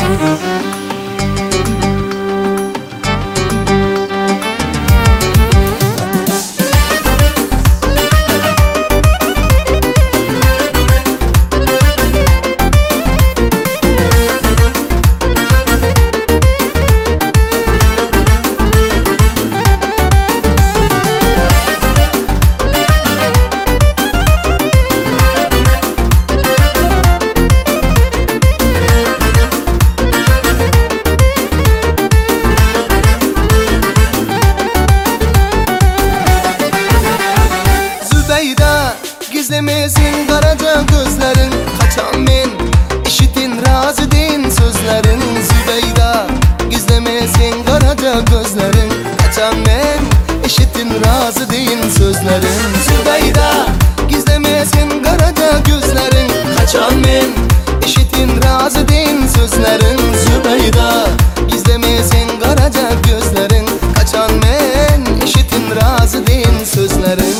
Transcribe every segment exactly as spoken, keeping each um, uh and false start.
Gizlemesin karaca gözlerin, kaçan men işitin razı deyin sözlerin. Zübeyda gizlemesin karaca gözlerin, kaçan men işitin razı deyin sözlerin. Zübeyda gizlemesin karaca gözlerin, kaçan men işitin razı deyin sözlerin. Zübeyda gizlemesin karaca gözlerin, kaçan men işitin razı deyin sözlerin.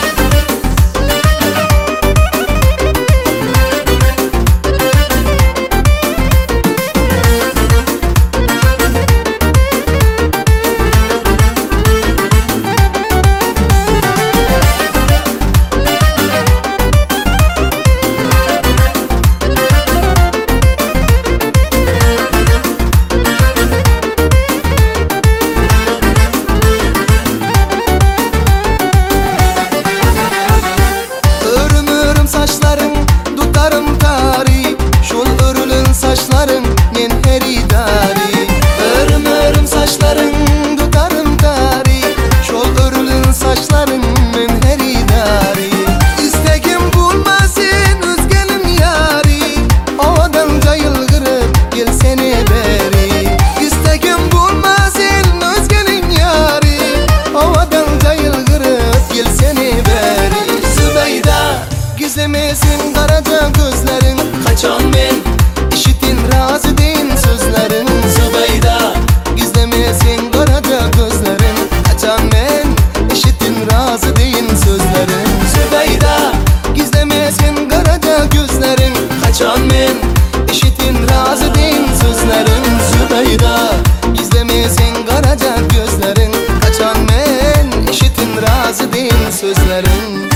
Saçların men heridari, örüm örüm saçların tutarım tari. Şol örülün saçların men heridari. İstegim bulmasın özgenin yari, ovadan cayılgırıp gelsene beri. İstegim bulmasın özgenin yari, ovadan cayılgırıp gelsene beri. Zübeyda gizlemesin karaca gözlerin, kaçan men işitin razı deyin sözlerin. Zübeyda gizlemesin karaca gözlerin, kaçan men işitin razı deyin sözlerin. Zübeyda gizlemesin karaca gözlerin, kaçan men işitin razı deyin sözlerin. Zübeyda gizlemesin karaca gözlerin, kaçan men işitin razı deyin sözlerin.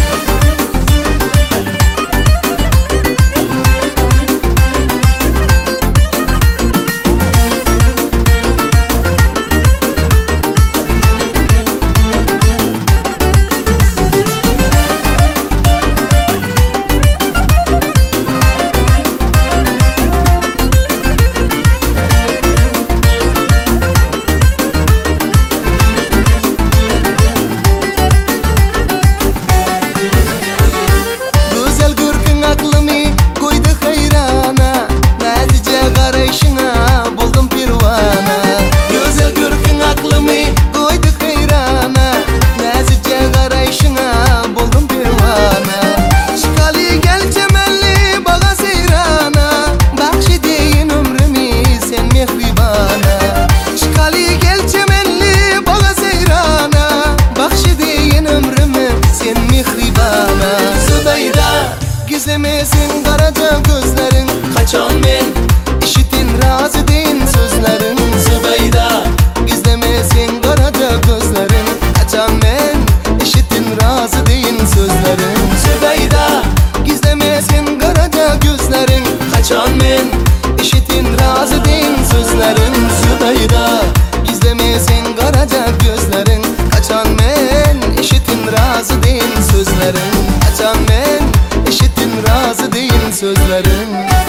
Gizlemesin karaca gözlerin, kaçan men işitin razı deyin sözlerin. Zübeyda gizlemesin karaca gözlerin, kaçan men işitin razı deyin sözlerin. Zübeyda gizlemesin karaca gözlerin, kaçan men işitin razı deyin sözlerin. Zübeyda gizlemesin karaca gözlerin, kaçan men işitin razı deyin sözlerin. Kaçan men işitin razı deyin sözlerin.